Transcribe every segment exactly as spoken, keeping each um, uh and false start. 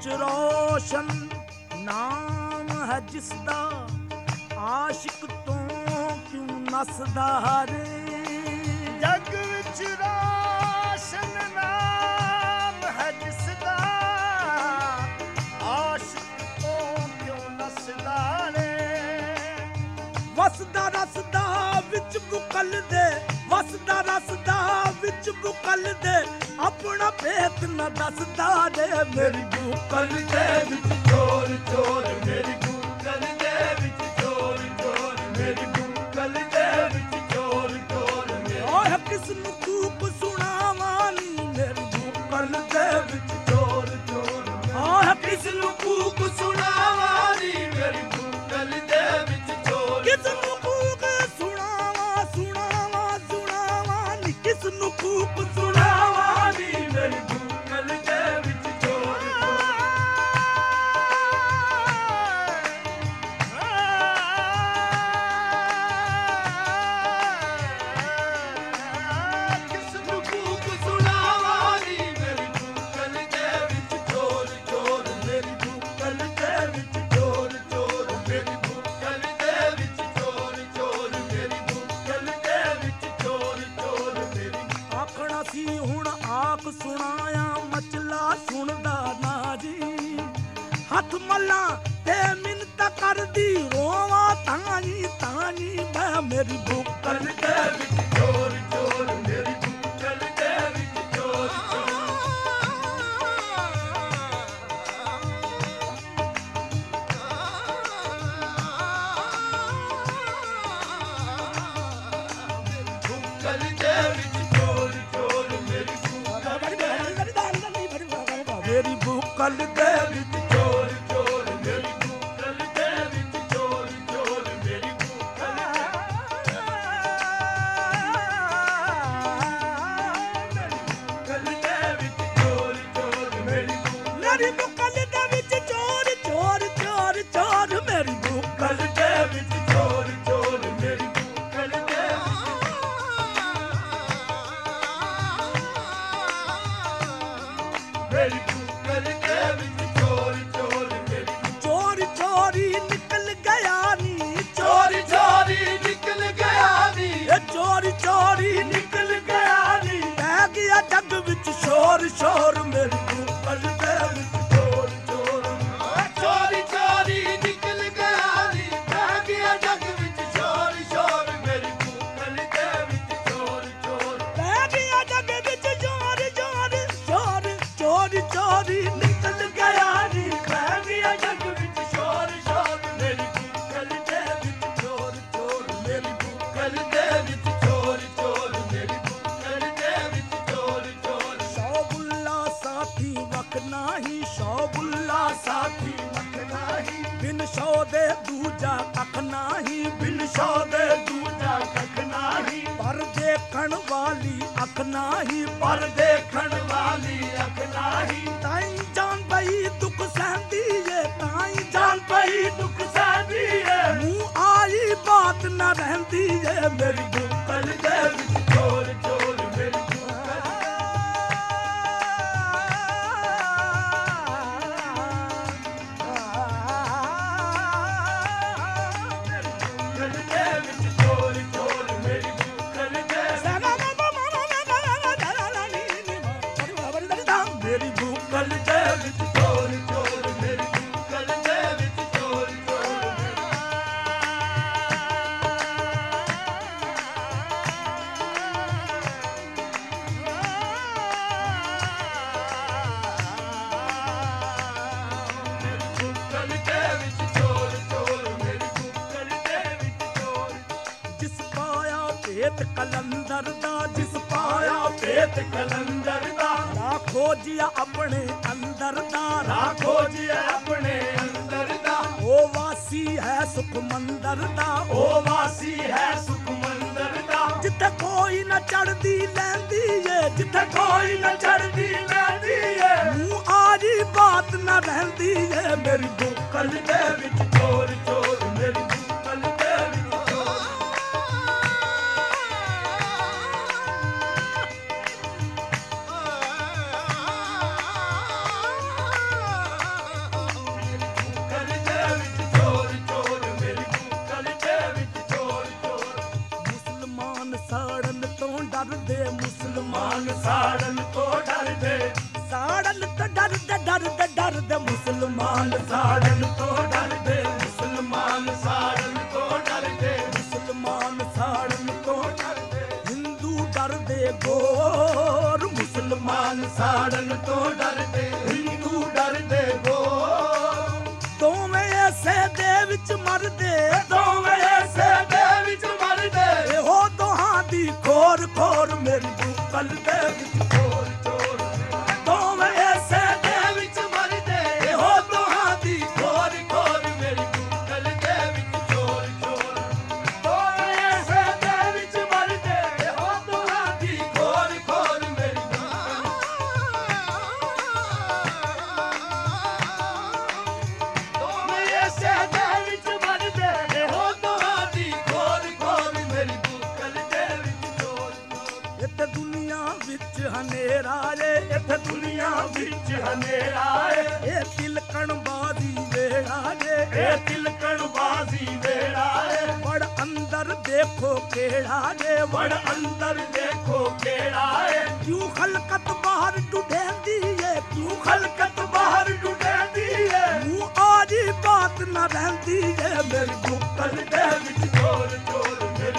ਵਿੱਚ ਰੋਸ਼ਨ ਨਾਮ ਹੈ ਜਿਸਦਾ, ਆਸ਼ਿਕ ਤੋਂ ਕਿਉਂ ਨਸਦਾ ਰੇ। ਜਗ ਵਿੱਚ ਰੋਸ਼ਨ ਨਾਮ ਹੈ ਜਿਸਦਾ, ਆਸ਼ਿਕ ਤੋਂ ਕਿਉਂ ਨਸਦਾ ਰੇ। ਵਸਦਾ ਰਸਦਾ ਵਿੱਚ ਬੁਕਲ ਦੇ, ਵਸਦਾ ਰਸਦਾ ਵਿੱਚ ਬੁਕਲ ਦੇ, ਆਪਣਾ ਭੇਤ ਨਾ ਦੱਸਦਾ ਰੇ। ਮੇਰੀ ਬੁਕਲ ਦੇ ਵਿੱਚ ਚੋਰ ਚੋਰ, ਮੇਰੀ ਬੁਕਲ ਦੇ ਵਿੱਚ ਚੋਰ ਚੋਰ, ਮੇਰੀ ਬੁਕਲ ਦੇ ਵਿੱਚ ਚੋਰ ਚੋਰ। ਓਏ ਕਿਸ ਨੂੰ ਕੂਕ ਸੁਣਾਵਾਂ ਨੀ, ਮੇਰੀ ਬੁਕਲ ਦੇ ਵਿੱਚ ਚੋਰ ਚੋਰ। ਓਏ ਕਿਸ ਨੂੰ ਕੂਕ ਸੁਣਾਵਾਂ ਨੀ, ਮੇਰੀ ਬੁਕਲ ਦੇ ਵਿੱਚ ਚੋਰ। ਕਿਸ ਨੂੰ ਕੂਕ ਸੁਣਾਵਾਂ ਸੁਣਾਵਾਂ ਸੁਣਾਵਾਂ ਨੀ, ਕਿਸ ਨੂੰ ਕੂਕ ਸੁਣਾਵਾਂ ਨੀ, ਮੇਰੀ ਬੁਕਲ ਦੇ ਵਿੱਚ ਚੋਰ ਚੋਰ। ਕਿਸ ਨੂੰ ਕੂਕ ਸੁਣਾਵਾਂ ਨੀ, ਮੇਰੀ ਬੁਕਲ ਦੇ ਵਿੱਚ ਚੋਰ ਚੋਰ, ਮੇਰੀ ਬੁਕਲ ਦੇ ਵਿੱਚ ਚੋਰ ਚੋਰ, ਮੇਰੀ ਬੁਕਲ ਦੇ ਵਿੱਚ ਚੋਰ ਚੋਰ, ਮੇਰੀ ਬੁਕਲ ਦੇ ਵਿੱਚ ਚੋਰ ਚੋਰ। ਮੇਰੀ ਆਖਣਾ ਸੀ ਹੁਣ ਆਪ ਸੁਣਾਇਆ, ਮਚਲਾ ਸੁਣਦਾ ਨਾ ਜੀ। ਹੱਥ ਮੱਲਾਂ ਤੇ ਮਿੰਨਤਾਂ ਕਰਦੀ ਰੋਵਾਂ ਤਾਂ ਜੀ ਤਾਂ ਜੀ ਮੈਂ। ਮੇਰੀ ਬੁਕਲ ਦੇ ਵਿੱਚ ਚੋਰ ਚੋਰ, ਮੇਰੀ ਬੁਕਲ ਦੇ ਵਿੱਚ ਚੋਰ ਚੋਰ। ਬੁਕਲ ਦੇ ਵਿੱਚ ਚੋਰ ਚੋਰ, ਮੇਰੀ ਬੁਕਲ ਦੇ ਮੇਰੀ ਬੁਕਲ ਦੇ ਵਿੱਚ ਚੋਰ ਚੋਰ, ਮੇਰੀ ਬੁਕਲ ਦੇ ਵਿੱਚ ਚੋਰ ਚੋਰ, ਮੇਰੀ ਬੁਕਲ ਦੇ ਵਿੱਚ ਚੋਰ ਚੋਰ, ਮੇਰੀ ਮੇਰੀ ਬੁਕਲ ਦੇ ਵਿੱਚ ਚੋਰ ਚੋਰ ਚੋਰ ਚੋਰ, ਮੇਰੀ ਬੁਕਲ ਦੇ ਵਿੱਚ ਚੋਰ ਚੋਰ, ਮੇਰੀ ਬੁਕਲ ਦੇ ਮੇਰੀ ਬੁਕਲ ਦੇ ਵਿੱਚ ਚੋਰ ਚੋਰ, ਮੇਰੀ ਚੋਰ ਚੋਰੀ ਨਿਕਲ ਗਿਆ ਨੀ, ਚੋਰ ਚੋਰੀ ਨਿਕਲ ਗਿਆ ਨੀ, ਇਹ ਚੋਰ ਚੋਰੀ ਨਿਕਲ ਗਿਆ ਨੀ। ਪੈ ਗਿਆ ਜੱਗ ਵਿੱਚ ਸ਼ੋਰ ਸ਼ੋਰ, ਮੇਰੀ ਬੁਕਲ ਦੇ ਵਿੱਚ ਚੋਰ ਚੋਰ। ਚੋਰੀ ਚੋਰੀ ਨਿਕਲ ਗਿਆ ਨੀ, ਪੈ ਗਿਆ ਜੱਗ ਵਿੱਚ ਸ਼ੋਰ ਸ਼ੋਰ, ਮੇਰੀ ਬੁਕਲ ਦੇ ਵਿੱਚ ਚੋਰ ਚੋਰ। ਪੈ ਗਿਆ ਜੱਗ ਵਿੱਚ ਸ਼ੋਰ ਸ਼ੋਰ ਸ਼ੋਰ, ਚੋਰੀ ਚੋਰੀ ਨਿਕਲ ਗਿਆ ਨੀ, ਪੈ ਗਿਆ ਜੱਗ ਵਿੱਚ ਸ਼ੋਰ ਸ਼ੋਰ, ਮੇਰੀ ਬੁਕਲ ਦੇ ਵਿੱਚ ਚੋਰ ਚੋਰ, ਮੇਰੀ ਬੁਕਲ ਦੇ ਵਿੱਚ ਚੋਰ ਚੋਰ, ਮੇਰੀ ਬੁਕਲ ਦੇ ਵਿੱਚ ਚੋਰ ਚੋਰ। ਸੌ ਬੁੱਲਾ ਸਾਥੀ ਵਕ ਨਾਹੀ, ਸੌ ਬੁੱਲਾ ਸਾਥੀ ਵਕ ਨਾਹੀ, ਬਿਨ ਸੌ ਦੇ ਦੂਜਾ ਕੱਖ ਨਾਹੀ, ਬਿਨ ਸੌ ਦੇ ਦੂਜਾ ਕੱਖ ਨਾਹੀ। ਪਰ ਦੇਖਣ ਵਾਲੀ ਅੱਖ ਨਾਹੀ, ਪਰ ਦੇਖਣ ਵਾਲੀ ਅੱਖ ਨਾਹੀ। ਤਾਈ ਜਾਨ ਪਈ ਦੁੱਖ ਸਹਿੰਦੀ ਏ, ਤਾਈ ਜਾਨ ਪਈ ਦੁੱਖ ਸਹਿੰਦੀ ਏ। ਮੂੰਹ ਆਈ ਬਾਤ ਨਾ ਰਹਿੰਦੀ ਏ, ਮੇਰੀ ਬੁਕਲ ਦੇ ਵਿੱਚ ਚੋਰ ਚੋਰ, ਮੇਰੀ ਬੁਕਲ ਦੇ ਵਿੱਚ ਚੋਰ ਚੋਰ, ਮੇਰੀ ਬੁਕਲ ਦੇ ਮੇਰੀ ਬੁਕਲ ਦੇ ਵਿੱਚ ਚੋਰ ਚੋਰ, ਮੇਰੀ ਬੁਕਲ ਦੇ ਵਿੱਚ ਚੋਰ ਚੋਰ। ਭੇਤ ਕਲੰਦਰ ਦਾ, ਜਿਸ ਪਾਇਆ ਭੇਤ ਕਲੰਦਰ ਦਾ। ਰਾ ਖੋਜਿਆ ਆਪਣੇ ਅੰਦਰ ਦਾ, ਰਾ ਖੋਜਿਆ ਆਪਣੇ ਅੰਦਰ ਦਾ। ਉਹ ਵਾਸੀ ਹੈ ਸੁਖ ਮੰਦਰ ਦਾ, ਉਹ ਵਾਸੀ ਹੈ ਸੁਖ ਮੰਦਰ ਦਾ। ਜਿੱਥੇ ਕੋਈ ਨਾ ਚੜਦੀ ਲੈਂਦੀ ਏ, ਜਿੱਥੇ ਕੋਈ ਨਾ ਚੜਦੀ ਲੈਂਦੀ ਏ। ਮੂੰਹ ਆਜੀ ਬਾਤ ਨਾ ਰਹਿੰਦੀ ਏ, ਮੇਰੀ ਬੁਕਲ ਦੇ ਵਿੱਚ ਚੋਰ ਚੋਰ, ਮੇਰੀ ਬੁਕਲ ਦੇ ਵਿੱਚ ਚੋਰ। ਡਰਦੇ ਮੁਸਲਮਾਨ ਸਾੜਨ ਤੋਂ ਡਰਦੇ ਸਾੜਨ ਤੋਂ ਡਰਦੇ ਡਰਦੇ ਡਰਦੇ ਮੁਸਲਮਾਨ ਸਾੜਨ ਤੋਂ ਡਰਦੇ ਮੁਸਲਮਾਨ ਸਾੜਨ ਤੋਂ ਡਰਦੇ ਮੁਸਲਮਾਨ ਸਾੜਨ ਤੋਂ ਡਰਦੇ ਹਿੰਦੂ ਡਰਦੇ ਗੋਰ ਮੁਸਲਮਾਨ ਸਾੜਨ ਤੋਂ ਡਰਦੇ ਹਿੰਦੂ ਡਰਦੇ ਗੋਰ ਦੋਵੇਂ ਐਸੇ ਦੇ ਵਿੱਚ ਮਰਦੇ ਦੋਵੇਂ ਐਸੇ ਦੇ ਵਿੱਚ ਮਰਦੇ ਇਹੋ ਦੋਹਾਂ ਦੀ ਖੋਰ ਖੋਰ ਮੇਰੀ ਬੁੱਕਲ ਦੇ ਵਿੱਚ ਚੋਰ ਚੋਰ ਦੋਵੇਂ ਐਸੇ ਦੇ ਵਿੱਚ ਮਰਦੇ ਇਹੋ ਦੋਹਾਂ ਦੀ ਖੋਰ ਖੋਰ ਮੇਰੀ ਬੁੱਕਲ ਦੇ ਵਿੱਚ ਚੋਰ ਚੋਰ ਦੋਵੇਂ ਐਸੇ ਦੇ ਵਿੱਚ ਮਰਦੇ ਇਹੋ ਦੋਹਾਂ ਦੀ ਖੋਰ ਖੋਰ ਮੇਰੀ ਦੋਵੇਂ ਐਸੇ ਦੇ ਵਿੱਚ ਮਰਦੇ ਇਹੋ ਦੋਹਾਂ ਦੀ ਖੋਰ ਖੋਰ ਮੇਰੀ ਬੁੱਕਲ ਦੇ ਵਿੱਚ ਚੋਰ ਚੋਰ ਇੱਥੇ ਦੁਨੀਆ ਵਿੱਚ ਹਨੇਰਾ ਏ ਇੱਥੇ ਦੁਨੀਆ ਵਿੱਚ ਹਨੇਰਾ ਏ ਇਹ ਤਿਲਕਣ ਬਾਜ਼ੀ ਵੇੜਾ ਏ ਇਹ ਤਿਲਕਣ ਬਾਜ਼ੀ ਵੇੜਾ ਏ ਵੜ ਅੰਦਰ ਦੇਖੋ ਕਿਹੜਾ ਏ ਵੜ ਅੰਦਰ ਦੇਖੋ ਕਿਹੜਾ ਏ ਕਿਉਂ ਖਲਕਤ ਬਾਹਰ ਡੁੱਢੇਂਦੀ ਏ ਕਿਉਂ ਖਲਕਤ ਬਾਹਰ ਡੁੱਟੇਂਦੀ ਏ ਮੂੰਹ ਆਜੀ ਬਾਤ ਨਾ ਰਹਿੰਦੀ ਏ ਮੇਰੀ ਬੁੱਕਲ ਦੇ ਵਿੱਚ ਚੋਰ ਚੋਰ ਮੇਰੀ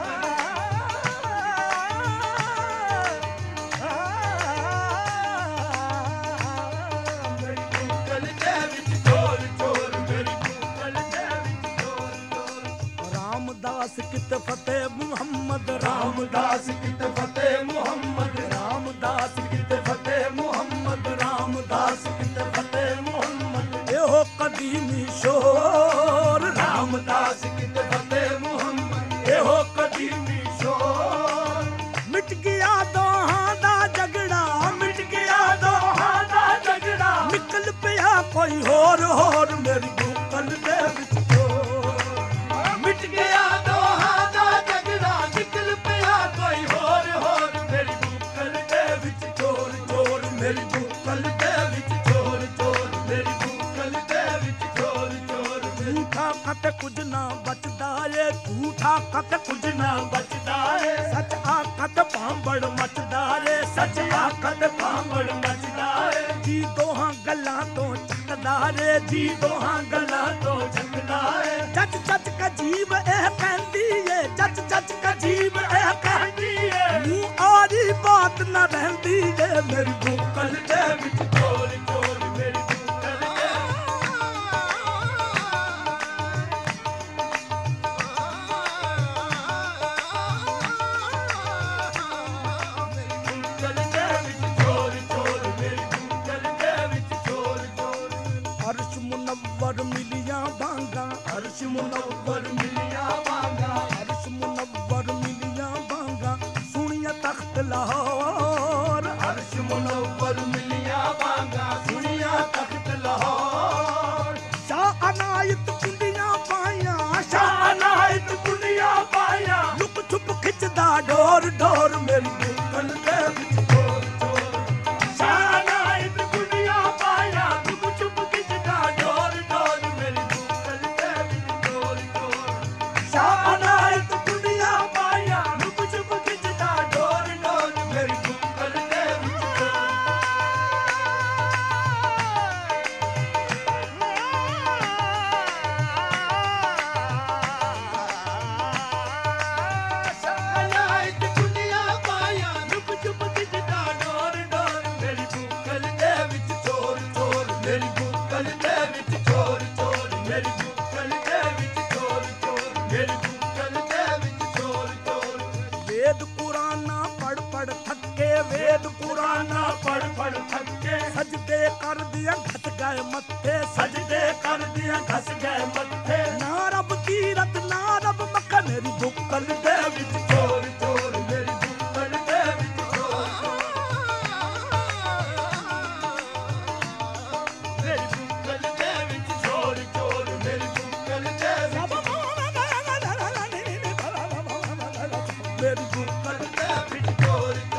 ਬੁੱਕਲ ਦੇ ਵਿੱਚ ਚੋਰ ਚੋਰ ਮੇਰੀ ਬੁੱਕਲ ਦੇ ਵਿੱਚ ਚੋਰ ਚੋਰ ਰਾਮਦਾਸ ਕਿਤ ਫਤਿਹ ਮੁਹੰਮਦ ਰਾਮਦਾਸ ਕਿਤ ਫਤਿਹ ਮੁਹੰਮਦ ਰਾਮਦਾਸ ਕਿਤ ਫਤਿਹ ਮੁਹੰਮਦ ਰਾਮਦਾਸ ਕਿਤ ਫਤਿਹ ਮੁਹੰਮਦ ਇਹੋ ਕਦੀਮੀ ਸ਼ੋਰ ਰਾਮਦਾਸ ਕਿਤ ਫਤਿਹ ਮੁਹੰਮਦ ਇਹੋ ਕਦੀਮੀ ਸ਼ੋਰ ਮਿਟ ਗਿਆ ਦੋਹਾਂ ਦਾ ਝਗੜਾ ਮਿਟ ਗਿਆ ਦੋਹਾਂ ਦਾ ਝਗੜਾ ਨਿਕਲ ਪਿਆ ਕੋਈ ਹੋਰ ਹੋਰ ਮੇਰੀ ਬੁੱਕਲ ਦੇ ਵਿੱਚ ਚੋਰ ਮਿਟ ਗਿਆ ਦੋਹਾਂ ਦਾ ਝਗੜਾ ਨਿਕਲ ਪਿਆ ਕੋਈ ਹੋਰ ਹੋਰ ਮੇਰੀ ਬੁੱਕਲ ਦੇ ਵਿੱਚ ਚੋਰ ਚੋਰ ਮੇਰੀ ਬੁੱਕਲ ਦੇ ਵਿੱਚ ਚੋਰ ਚੋਰ ਮੇਰੀ ਬੁੱਕਲ ਦੇ ਵਿੱਚ ਚੋਰ ਚੋਰ ਝੂਠਾ ਕਤ ਕੁਝ ਨਾ ਬਚਦਾ ਏ ਝੂਠਾ ਕਤ ਕੁਝ ਨਾ ਬਚਦਾ ਏ ਸੱਚ ਆਖਤ ਭਾਂਬੜ ਮਚਦਾ ਏ ਸੱਚ ਆਖਤ ਭਾਂਬੜ ਮਚਦਾ ਏ ਜੀ ਦੋਹਾਂ ਗੱਲਾਂ ਤੋਂ ਚੱਕਦਾ ਏ ਜੀ ਦੋਹਾਂ ਗੱਲਾਂ ਤੋਂ ਝੰਕਦਾ ਏ ਜੱਜ ਜੱਜ ਕਜੀਬ ਇਹ ਕਹਿੰਦੀ ਏ ਜੱਜ ਜੱਜ ਕਜੀਬ ਇਹ ਕਹਿੰਦੀ ਏ ਮੂੰਹ ਆਰੀ ਬਾਤ ਨਾ ਰਹਿੰਦੀ ਏ ਮੇਰੀ ਬੁੱਕਲ ਦੇ ਵਿੱਚ ਚੋਰ ਚੋਰ ਮੇਰੀ ਬੁੱਕਲ ਦੇ ਬੁੱਕਲ ਦੇ ਵਿੱਚ ਚੋਰ ਚੋਰ ਮੇਰੀ ਬੁੱਕਲ ਦੇ ਵਿੱਚ ਚੋਰ ਚੋਰ ਅਰਸ਼ ਮੁਨੱਵਰ ਮਿਲੀਆਂ ਬਾਂਗਾ ਅਰਸ਼ ਮੁਨੱਵਰ ਮਿਲਿਆ ਵਾਂਗਾ ਅਰਸ਼ ਮੁਨੱਵਰ ਮਿਲੀਆਂ ਬਾਂਗਾ ਸੁਣੀਆਂ ਤਖਤ ਲਾਹੌਰ ਅਰਸ਼ ਮੁਨੱਵਰ ਮਿਲਿਆ ਵਾਂਗਾ ਸੁਣਿਆ ਤਖਤ ਲਾਹੌਰ ਸ਼ਾਹ ਅਨਾਇਤ ਕੁੰਡੀਆਂ ਪਾਈਆਂ ਸ਼ਾਹ ਸ਼ਾਹ ਨਾਇਤ ਕੁੰਡੀਆਂ ਪਾਇਆ ਲੁਕ ਛੁਪ ਖਿੱਚਦਾ ਡੋਰ ਡੋਰ ਮੇਰੀ ਬੁੱਕਲ ਦੇ ਵਿੱਚ ਚੋਰ ਚੋਰ ਸ਼ਾਹ ਨਾਇਤ ਕੁੰਡੀਆਂ ਪਾਇਆ ਚੁੱਪ ਚੁੱਪ ਖਿੱਚਦਾ ਡੋਰ ਡੋਰ ਮੇਰੀ ਬੁੱਕਲ ਦੇ ਵਿੱਚ ਚੋਰ ਚੋਰ ਸ਼ਾਹ ਨਾਇਤ ਕੁੰਡੀਆਂ ਪਾਇਆ ਚੁੱਪ ਚੁੱਪ ਖਿੱਚਦਾ ਡੋਰ ਡੋਰ ਮੇਰੀ ਬੁੱਕਲ ਦੇ ਵਿੱਚ ਚੋਰ ਨਾਇਤ ਕੁੰਡੀਆਂ ਪਾਇਆ ਚੁੱਪ ਚੁੱਪ ਖਿੱਚਦਾ ਡੋਰ ਡੋਰ ਮੇਰੀ ਬੁੱਕਲ ਦੇ ਵਿੱਚ ਚੋਰ ਚੋਰ ਮੇਰੀ ਬੁੱਕਲ ਦੇ ਵਿੱਚ ਚੋਰ ਚੋਰ ਮੇਰੀ ਬੁੱਕਲ ਦੇ ਵਿੱਚ ਚੋਰ ਚੋਰ ਮੇਰੀ ਬੁੱਕਲ ਦੇ ਵਿੱਚ ਚੋਰ ਚੋਰ ਵੇਦ ਕੁਰਾਨਾ ਪੜ ਪੜ ਥੱਕੇ ਵੇਦ ਕੁਰਾਨਾ ਪੜ ਪੜ ਥੱਕੇ ਸਜਦੇ ਕਰਦੀਆਂ ਘਟ ਗਏ ਮੱਥੇ ਸਜਦੇ ਕਰਦੀਆਂ ਘਸ ਗਏ ਮੱਥੇ ਨਾ ਰੱਬ ਕੀਰਤ ਨਾ ਰੱਬ ਮੱਕਾ ਮੇਰੀ ਬੁੱਕਲ ਦੇ ਵਿੱਚ ਚੋਰ ਚੋਰ ਮੇਰੀ ਬੁੱਕਲ ਦੇ ਵਿੱਚ ਚੋਰ ਮੇਰੀ ਬੁੱਕਲ ਦੇ ਵਿੱਚ ਚੋਰ ਚੋਰ ਮੇਰੀ ਬੁੱਕਲ ਦੇ ਵਿੱਚ ਮੇਰੀ ਬੁੱਕਲ ਬੁੱਕਲ ਦੇ ਵਿੱਚ ਚੋਰ